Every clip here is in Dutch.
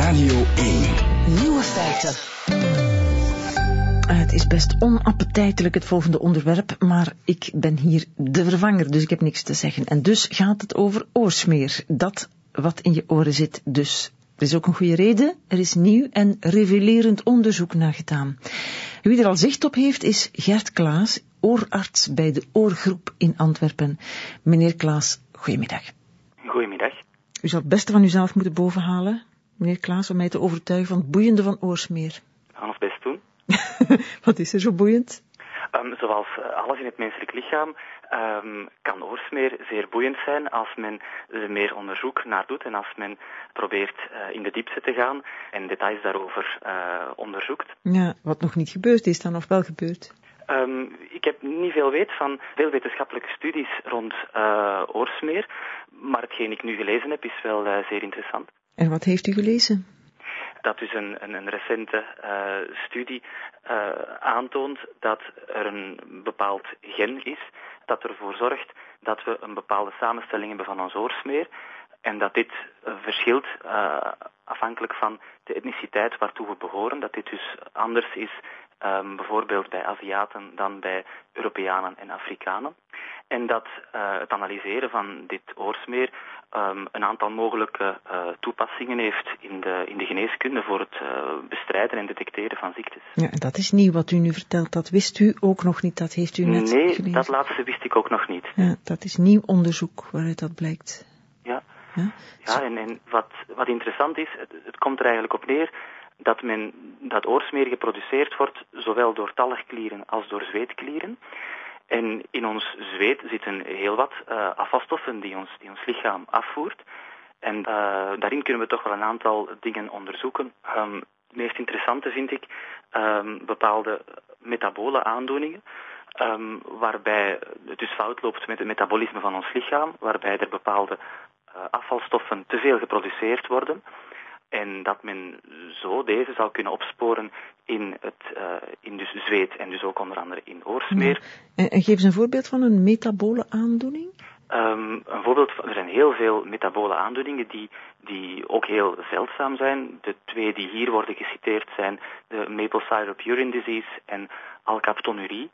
Radio 1. Nieuwe feiten. Het is best onappetijtelijk het volgende onderwerp, maar ik ben hier de vervanger, dus ik heb niks te zeggen. En dus gaat het over oorsmeer, dat wat in je oren zit dus. Er is ook een goede reden, er is nieuw en revelerend onderzoek naar gedaan. Wie er al zicht op heeft is Gert Klaas, oorarts bij de Oorgroep in Antwerpen. Meneer Klaas, goedemiddag. Goedemiddag. U zal het beste van uzelf moeten bovenhalen, meneer Klaas, om mij te overtuigen van het boeiende van oorsmeer. We gaan ons best doen. Wat is er zo boeiend? Zoals alles in het menselijk lichaam kan oorsmeer zeer boeiend zijn als men er meer onderzoek naar doet en als men probeert in de diepte te gaan en details daarover onderzoekt. Ja, wat nog niet gebeurd is dan, of wel gebeurd? Ik heb niet veel weet van veel wetenschappelijke studies rond oorsmeer, maar hetgeen ik nu gelezen heb is wel zeer interessant. En wat heeft u gelezen? Dat dus een recente studie aantoont dat er een bepaald gen is dat ervoor zorgt dat we een bepaalde samenstelling hebben van ons oorsmeer en dat dit verschilt afhankelijk van de etniciteit waartoe we behoren, dat dit dus anders is bijvoorbeeld bij Aziaten dan bij Europeanen en Afrikanen. En dat het analyseren van dit oorsmeer een aantal mogelijke toepassingen heeft in de geneeskunde voor het bestrijden en detecteren van ziektes. Ja, en dat is nieuw wat u nu vertelt. Dat wist u ook nog niet, dat heeft u net gelezen. Nee, dat laatste wist ik ook nog niet. Ja, dat is nieuw onderzoek waaruit dat blijkt. Ja, ja? Ja en wat interessant is, het komt er eigenlijk op neer dat oorsmeer geproduceerd wordt zowel door talgklieren als door zweetklieren. En in ons zweet zitten heel wat afvalstoffen die ons lichaam afvoert. En daarin kunnen we toch wel een aantal dingen onderzoeken. Het meest interessante vind ik bepaalde metabole aandoeningen. Waarbij het dus fout loopt met het metabolisme van ons lichaam. Waarbij er bepaalde afvalstoffen te veel geproduceerd worden. En dat men zo deze zou kunnen opsporen in dus zweet en dus ook onder andere in oorsmeer. Ja. En geef eens een voorbeeld van een metabole aandoening. Een voorbeeld er zijn heel veel metabole aandoeningen die ook heel zeldzaam zijn. De twee die hier worden geciteerd zijn de maple syrup urine disease en alkaptonurie.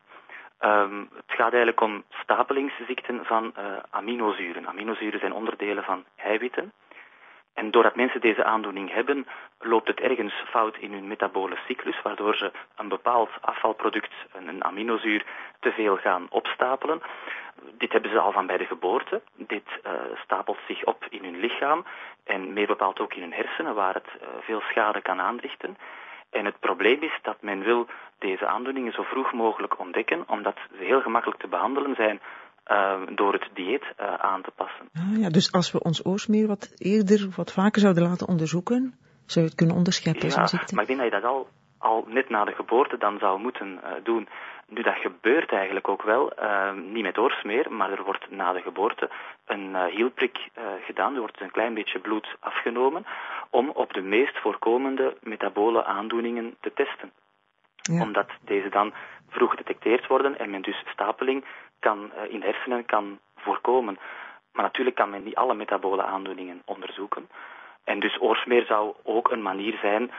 Het gaat eigenlijk om stapelingsziekten van aminozuren. Aminozuren zijn onderdelen van eiwitten. En doordat mensen deze aandoening hebben, loopt het ergens fout in hun metabole cyclus, waardoor ze een bepaald afvalproduct, een aminozuur, te veel gaan opstapelen. Dit hebben ze al van bij de geboorte. Dit stapelt zich op in hun lichaam en meer bepaald ook in hun hersenen, waar het veel schade kan aanrichten. En het probleem is dat men wil deze aandoeningen zo vroeg mogelijk ontdekken, omdat ze heel gemakkelijk te behandelen zijn door het dieet aan te passen. Ja, dus als we ons oorsmeer wat eerder, wat vaker zouden laten onderzoeken, zou je het kunnen onderscheppen, zo'n ziekte? Maar ik denk dat je dat al net na de geboorte dan zou moeten doen. Nu, dat gebeurt eigenlijk ook wel, niet met oorsmeer, maar er wordt na de geboorte een hielprik gedaan. Er wordt een klein beetje bloed afgenomen om op de meest voorkomende metabole aandoeningen te testen. Ja. Omdat deze dan vroeg gedetecteerd worden en men dus stapeling in de hersenen kan voorkomen. Maar natuurlijk kan men niet alle metabole aandoeningen onderzoeken. En dus oorsmeer zou ook een manier zijn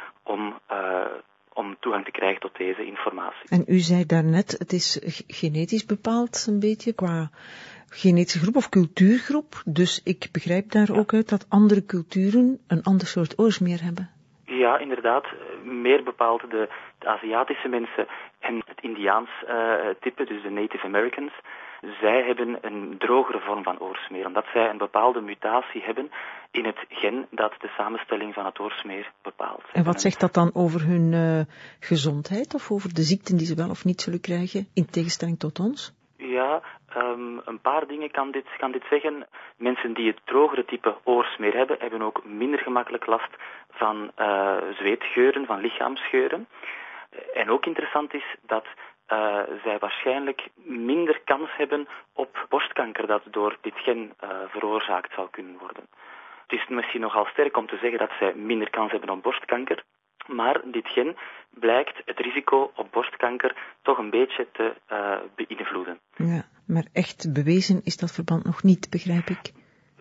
om toegang te krijgen tot deze informatie. En u zei daarnet, het is genetisch bepaald een beetje qua genetische groep of cultuurgroep. Dus ik begrijp daar ook uit dat andere culturen een ander soort oorsmeer hebben. Ja, inderdaad. Meer bepaald de Aziatische mensen en het Indiaans type, dus de Native Americans. Zij hebben een drogere vorm van oorsmeer, omdat zij een bepaalde mutatie hebben in het gen dat de samenstelling van het oorsmeer bepaalt. En wat zegt dat dan over hun gezondheid of over de ziekten die ze wel of niet zullen krijgen, in tegenstelling tot ons? Ja, een paar dingen kan dit zeggen. Mensen die het drogere type oorsmeer hebben ook minder gemakkelijk last van zweetgeuren, van lichaamsgeuren. En ook interessant is dat zij waarschijnlijk minder kans hebben op borstkanker dat door dit gen veroorzaakt zou kunnen worden. Het is misschien nogal sterk om te zeggen dat zij minder kans hebben op borstkanker, maar dit gen blijkt het risico op borstkanker toch een beetje te beïnvloeden. Ja, maar echt bewezen is dat verband nog niet, begrijp ik.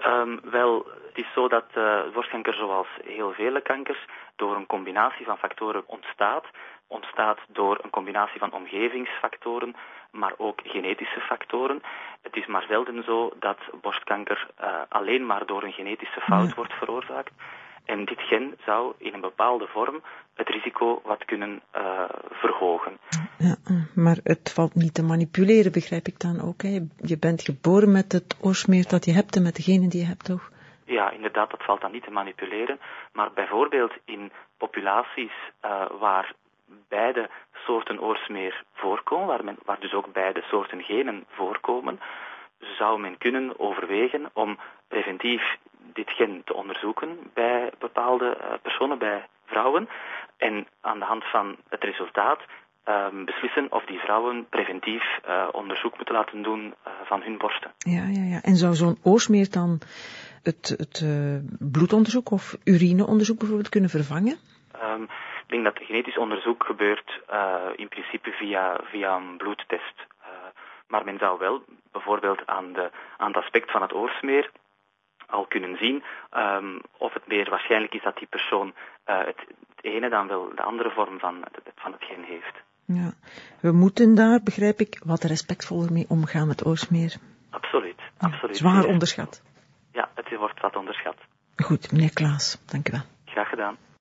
Wel, het is zo dat borstkanker, zoals heel vele kankers, door een combinatie van factoren ontstaat door een combinatie van omgevingsfactoren, maar ook genetische factoren. Het is maar zelden zo dat borstkanker alleen maar door een genetische fout wordt veroorzaakt. En dit gen zou in een bepaalde vorm het risico wat kunnen verhogen. Ja, maar het valt niet te manipuleren, begrijp ik dan ook. Hè? Je bent geboren met het oorsmeer dat je hebt en met degene die je hebt, toch? Ja, inderdaad, dat valt dan niet te manipuleren. Maar bijvoorbeeld in populaties waar beide soorten oorsmeer voorkomen, waar dus ook beide soorten genen voorkomen, zou men kunnen overwegen om preventief dit gen te onderzoeken bij bepaalde personen, bij vrouwen. En aan de hand van het resultaat beslissen of die vrouwen preventief onderzoek moeten laten doen van hun borsten. Ja. En zou zo'n oorsmeer dan het bloedonderzoek of urineonderzoek bijvoorbeeld kunnen vervangen? Ik denk dat genetisch onderzoek gebeurt in principe via een bloedtest. Maar men zou wel bijvoorbeeld aan het aspect van het oorsmeer al kunnen zien of het meer waarschijnlijk is dat die persoon het ene dan wel de andere vorm van het gen heeft. Ja, we moeten daar, begrijp ik, wat respectvoller mee omgaan met oorsmeer. Absoluut. Zwaar onderschat. Ja, het wordt wat onderschat. Goed, meneer Klaas, dank u wel. Graag gedaan.